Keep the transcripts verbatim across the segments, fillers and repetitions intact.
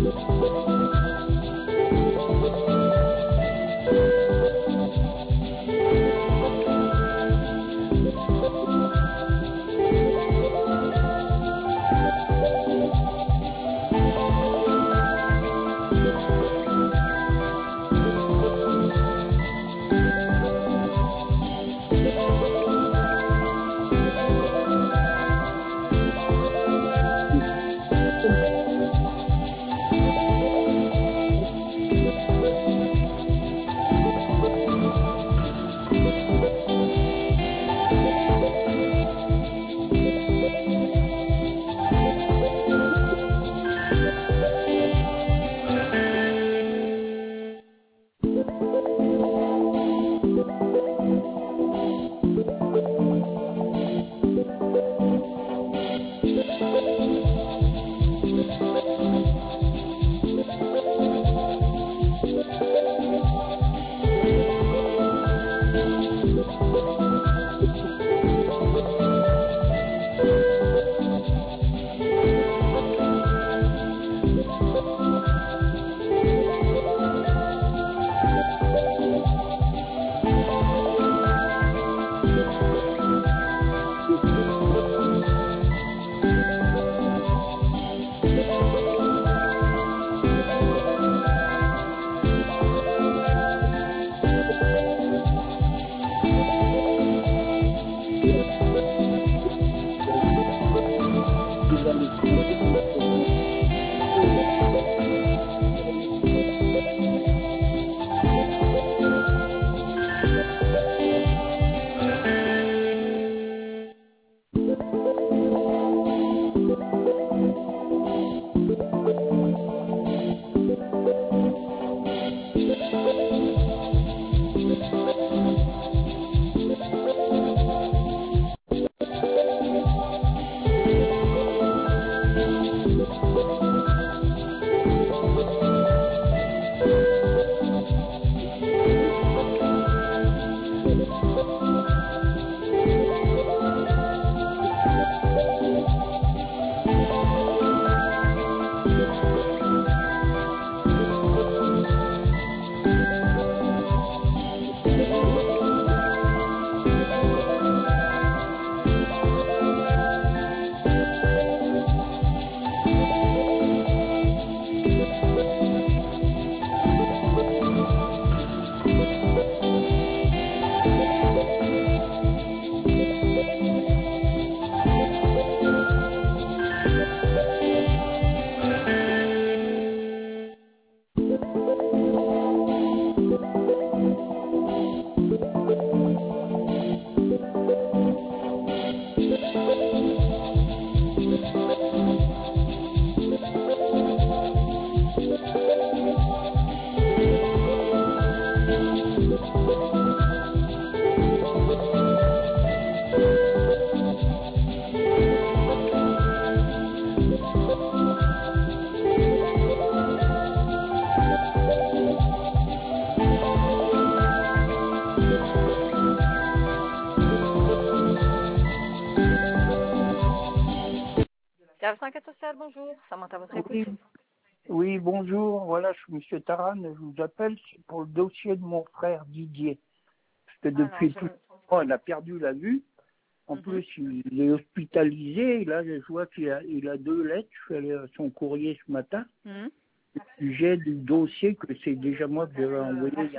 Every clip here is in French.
Service enquête sociale, bonjour. Samantha, votre écoute. Oui, oui, bonjour. Voilà, je suis Monsieur Taran. Je vous appelle pour le dossier de mon frère Didier. Parce que depuis Alors, tout je... le temps, il a perdu la vue. En Mhm. plus, il est hospitalisé. Et là, je vois qu'il a, il a deux lettres. Je suis allé à son courrier ce matin. Mhm. J'ai du dossier que c'est déjà moi que j'avais envoyé il y a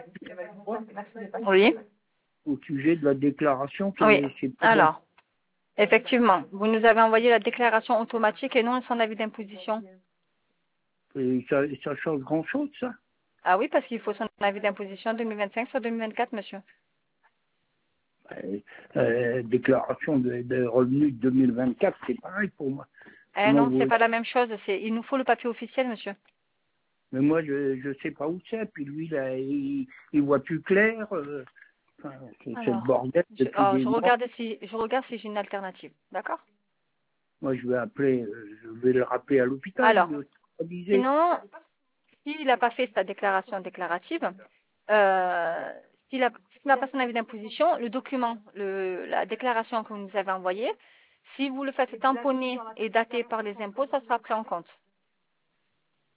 Oui, au sujet de la déclaration. Que oui. c'est pas bon. Alors, effectivement, vous nous avez envoyé la déclaration automatique et non son avis d'imposition. Et ça, ça change grand-chose, ça. Ah oui, parce qu'il faut son avis d'imposition deux mille vingt-cinq sur deux mille vingt-quatre, monsieur. Euh, euh, déclaration de, de revenus de deux mille vingt-quatre, c'est pareil pour moi. Eh Comment non, vous... c'est pas la même chose. C'est, il nous faut le papier officiel, monsieur. Mais moi, je je sais pas où c'est. Puis lui, là, il, il voit plus clair. Euh, enfin, c'est c'est le Alors, bordel je, depuis alors, des je mois. regarde si, je regarde si j'ai une alternative. D'accord? Moi, je vais appeler, euh, je vais le rappeler à l'hôpital. Alors, Il est hospitalisé. sinon, s'il n'a pas fait sa déclaration déclarative, euh, s'il a- s'il n'a pas son avis d'imposition, le document, le, la déclaration que vous nous avez envoyée, si vous le faites tamponner et dater par les impôts, ça sera pris en compte.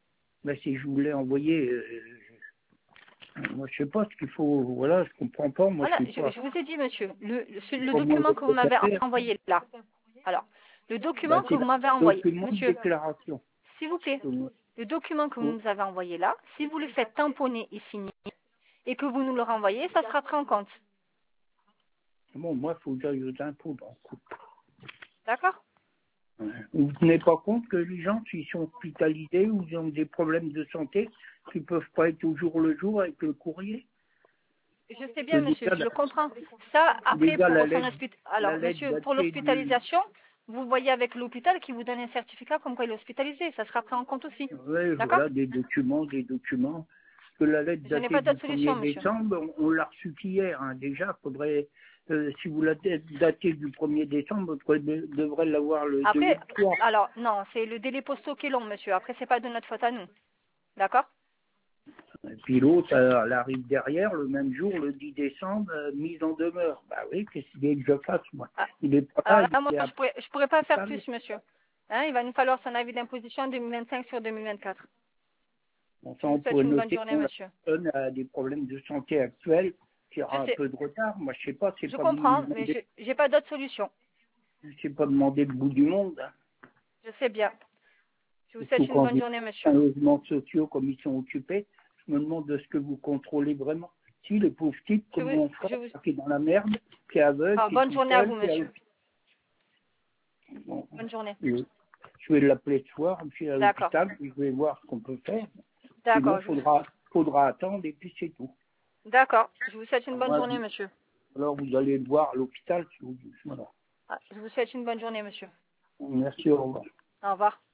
Ben, si je voulais envoyer, euh, moi, je sais pas ce qu'il faut. Voilà, je comprends pas. Moi, Voilà, je sais je, pas. je vous ai dit, monsieur, le, le, le Comment document je que peux vous m'avez faire? envoyé là. Alors, le Ben, document que c'est vous m'avez le envoyé, document de monsieur, déclaration. s'il vous plaît, Euh, le document que vous oh, nous avez envoyé là, si vous le faites tamponner et signer, et que vous nous le renvoyez, ça sera pris en compte. Bon, moi, il faut que j'aille aux impôts. Donc. D'accord? Vous ne tenez pas compte que les gens, s'ils sont hospitalisés ou ils ont des problèmes de santé, qu'ils ne peuvent pas être au jour le jour avec le courrier? Je sais Que bien, monsieur, déjà, je la, le comprends. Ça, après, déjà, pour la son lettre, hospital. la Alors, lettre monsieur, pour datée du... l'hospitalisation, vous voyez avec l'hôpital qui vous donne un certificat comme quoi il est hospitalisé. Ça sera pris en compte aussi. Oui, D'accord? voilà, des documents, des documents. Que la lettre Je n'ai datée pas du d'autre solution, premier monsieur. décembre, on, on l'a reçue qu'hier. Hein. Déjà, faudrait, euh, si vous la datée du premier décembre, vous devrez l'avoir le deux ou Après, le trois. alors, non, c'est le délai postaux qui est long, monsieur. Après, c'est pas de notre faute à nous. D'accord? Et puis l'autre, euh, elle arrive derrière, le même jour, le dix décembre, euh, mise en demeure. Bah oui, qu'est-ce qu'il y a que je fasse, moi? Ah, Il est pas alors là, là, moi, il est à je pourrais, je pourrais pas faire Paris. plus, monsieur. Hein, il va nous falloir son avis d'imposition deux mille vingt-cinq sur deux mille vingt-quatre. Bon, Je ça, vous on souhaite pourrait une bonne noter journée, que la monsieur. personne a des problèmes de santé actuels, qui Je aura un sais, peu de retard. Moi, je sais pas, c'est je pas me comprends, mais demander, je j'ai pas d'autre solution. c'est pas demander le bout du monde. Hein. Je sais bien. Je vous Surtout souhaite une quand bonne vous journée, un monsieur. logements sociaux comme ils sont occupés, je me demande de ce que vous contrôlez vraiment. Si les pauvres types Je comme vous, mon je frère vous... qui est dans la merde, qui est aveugle, Alors, qui est bonne tout journée à vous, seul, qui est à monsieur. l'hôpital. Bon, Bonne journée. je je vais l'appeler ce soir, je suis à D'accord. l'hôpital, je vais voir ce qu'on peut faire. Sinon, D'accord. il Je vous... faudra, faudra attendre et puis c'est tout. D'accord. Je vous souhaite une bonne Moi, journée, monsieur. alors vous allez le voir à l'hôpital. Si vous... voilà. Ah, je vous souhaite une bonne journée, monsieur. Merci, au revoir. Au revoir.